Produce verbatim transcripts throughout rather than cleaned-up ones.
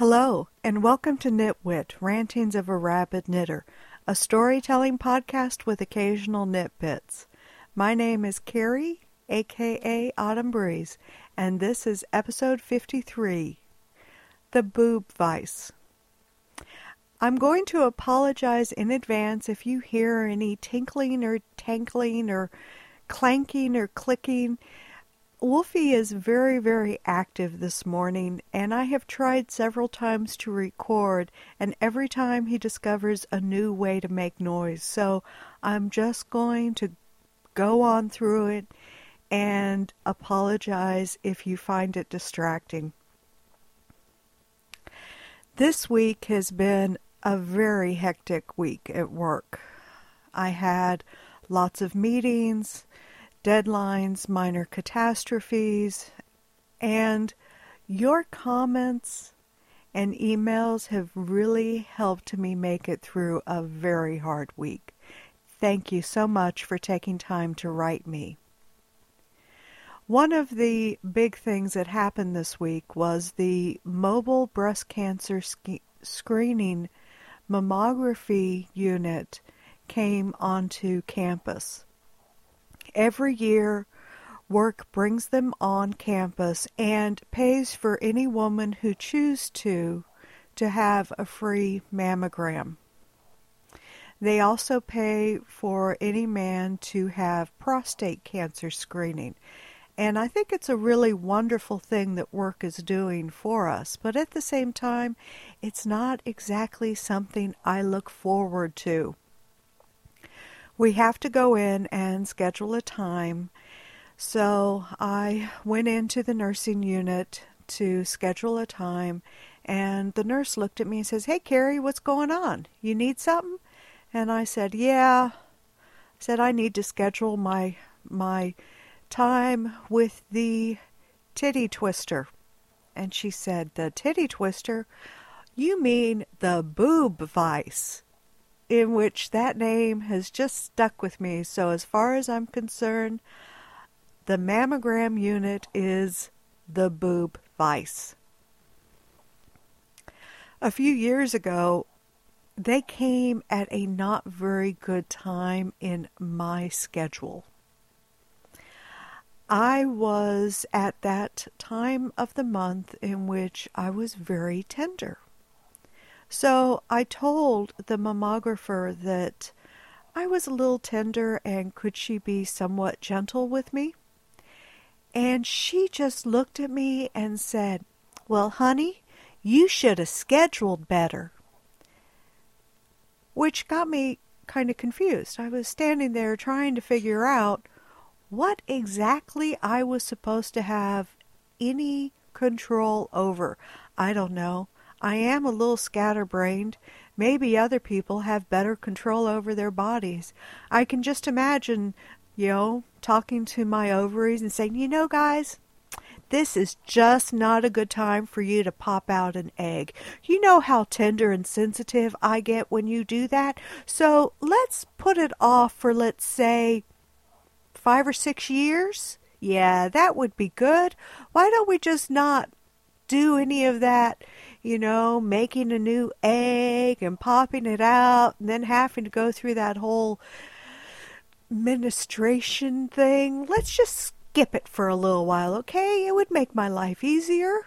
Hello, and welcome to Knitwit, Rantings of a Rabid Knitter, a storytelling podcast with occasional knit bits. My name is Carrie, aka Autumn Breeze, and this is episode fifty-three, The Boob Vice. I'm going to apologize in advance if you hear any tinkling or tankling or clanking or clicking. Wolfie is very, very active this morning, and I have tried several times to record, and every time he discovers a new way to make noise. So I'm just going to go on through it and apologize if you find it distracting. This week has been a very hectic week at work. I had lots of meetings, deadlines, minor catastrophes, and your comments and emails have really helped me make it through a very hard week. Thank you so much for taking time to write me. One of the big things that happened this week was the mobile breast cancer sc- screening mammography unit came onto campus. Every year, work brings them on campus and pays for any woman who chooses to to have a free mammogram. They also pay for any man to have prostate cancer screening. And I think it's a really wonderful thing that work is doing for us. But at the same time, it's not exactly something I look forward to. We have to go in and schedule a time, so I went into the nursing unit to schedule a time, and the nurse looked at me and says, "Hey, Carrie, what's going on? You need something?" And I said, "Yeah." I said, "I need to schedule my my time with the titty twister." And she said, "The titty twister? You mean the boob vice?" In which that name has just stuck with me. So as far as I'm concerned, the mammogram unit is the boob vice. A few years ago, they came at a not very good time in my schedule. I was at that time of the month in which I was very tender. So I told the mammographer that I was a little tender and could she be somewhat gentle with me? And she just looked at me and said, "Well, honey, you should have scheduled better." Which got me kind of confused. I was standing there trying to figure out what exactly I was supposed to have any control over. I don't know. I am a little scatterbrained. Maybe other people have better control over their bodies. I can just imagine, you know, talking to my ovaries and saying, "You know, guys, this is just not a good time for you to pop out an egg. You know how tender and sensitive I get when you do that. So let's put it off for, let's say, five or six years. Yeah, that would be good. Why don't we just not do any of that, you know, making a new egg and popping it out and then having to go through that whole menstruation thing. Let's just skip it for a little while, okay? It would make my life easier."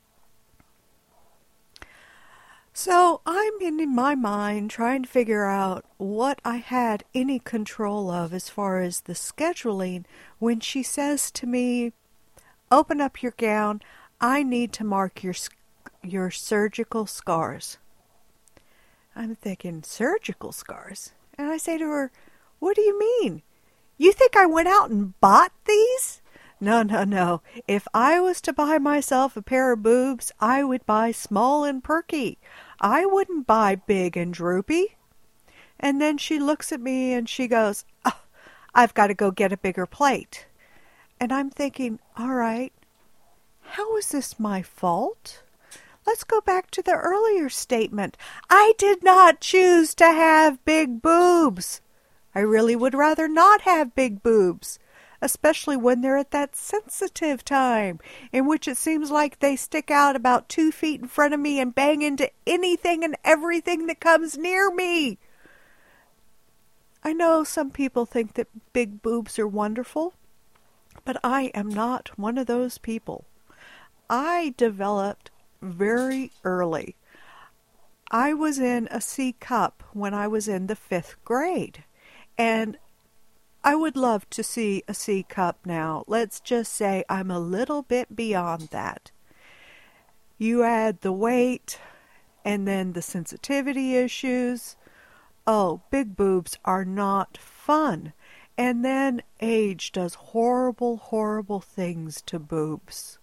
So I'm in my mind trying to figure out what I had any control of as far as the scheduling when she says to me, "Open up your gown. I need to mark your your surgical scars." I'm thinking, surgical scars? And I say to her, "What do you mean? You think I went out and bought these?" No, no, no. If I was to buy myself a pair of boobs, I would buy small and perky. I wouldn't buy big and droopy. And then she looks at me and she goes, "Oh, I've got to go get a bigger plate." And I'm thinking, all right, how is this my fault? Let's go back to the earlier statement. I did not choose to have big boobs. I really would rather not have big boobs. especially when they're at that sensitive time in which it seems like they stick out about two feet in front of me and bang into anything and everything that comes near me. I know some people think that big boobs are wonderful, but I am not one of those people. I developed very early. I was in a C cup when I was in the fifth grade, and I would love to see a C cup now. Let's just say I'm a little bit beyond that. You add the weight and then the sensitivity issues. Oh, big boobs are not fun. And then age does horrible, horrible things to boobs.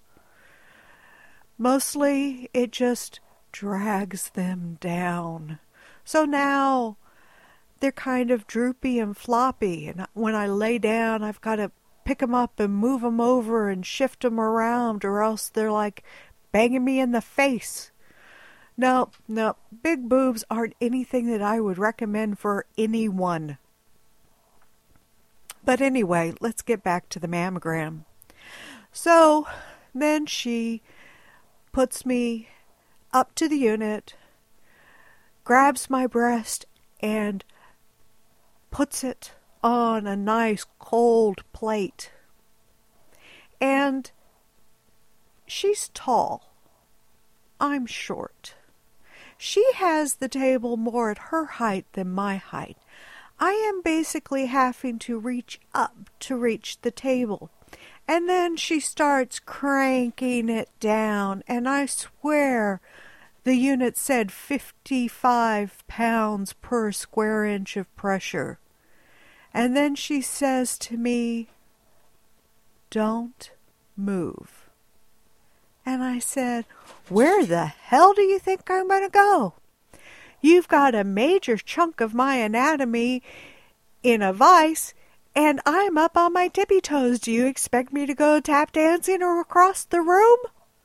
Mostly it just drags them down. So now they're kind of droopy and floppy, and when I lay down, I've got to pick them up and move them over and shift them around, or else they're like banging me in the face. No, no, big boobs aren't anything that I would recommend for anyone. But anyway, let's get back to the mammogram. So then she puts me up to the unit, grabs my breast, and puts it on a nice cold plate. And she's tall. I'm short. She has the table more at her height than my height. I am basically having to reach up to reach the table. And then she starts cranking it down, and I swear the unit said fifty-five pounds per square inch of pressure. And then she says to me, "Don't move." And I said, "Where the hell do you think I'm going to go? You've got a major chunk of my anatomy in a vise, and I'm up on my tippy toes. Do you expect me to go tap dancing or across the room?"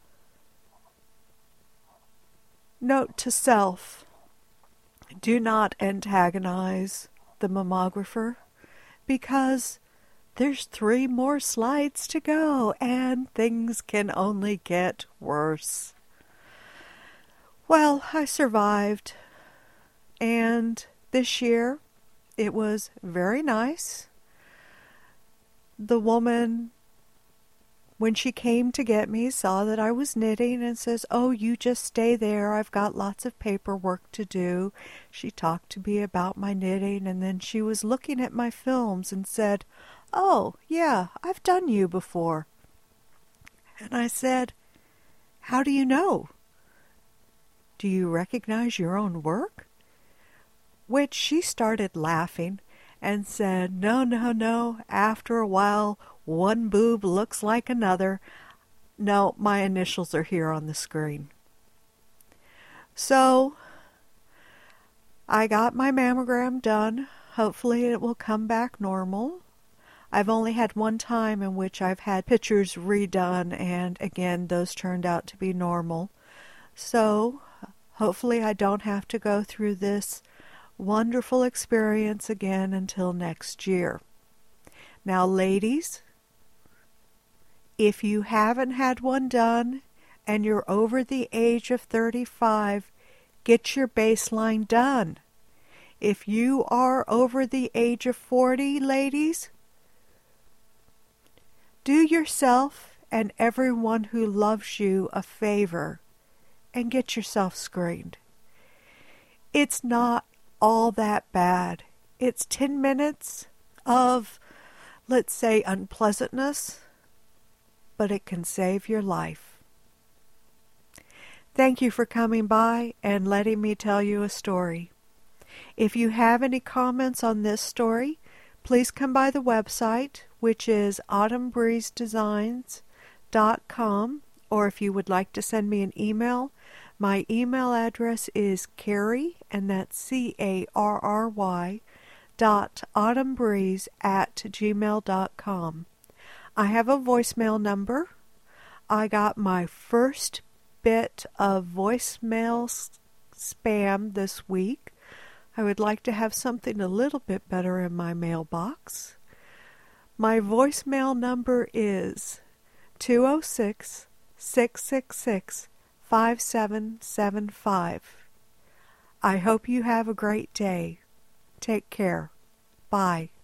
Note to self, do not antagonize the mammographer, because there's three more slides to go and things can only get worse. Well, I survived, and this year it was very nice. The woman, when she came to get me, saw that I was knitting and says, "Oh, you just stay there. I've got lots of paperwork to do." She talked to me about my knitting, and then she was looking at my films and said, "Oh, yeah, I've done you before." And I said, "How do you know? Do you recognize your own work?" Which she started laughing and said, "No, no, no. After a while, one boob looks like another. No, my initials are here on the screen." So I got my mammogram done. Hopefully it will come back normal. I've only had one time in which I've had pictures redone, and again, those turned out to be normal. So hopefully I don't have to go through this wonderful experience again until next year. Now, ladies, if you haven't had one done and you're over the age of thirty-five, get your baseline done. If you are over the age of forty, ladies, do yourself and everyone who loves you a favor and get yourself screened. It's not all that bad. It's ten minutes of, let's say, unpleasantness, but it can save your life. Thank you for coming by and letting me tell you a story. If you have any comments on this story, please come by the website, which is autumn breeze designs dot com, or if you would like to send me an email, my email address is Carrie, and that's C A R R Y, dot autumnbreeze at gmail dot com. I have a voicemail number. I got my first bit of voicemail spam this week. I would like to have something a little bit better in my mailbox. My voicemail number is two oh six, six six six, five seven seven five. I hope you have a great day. Take care. Bye.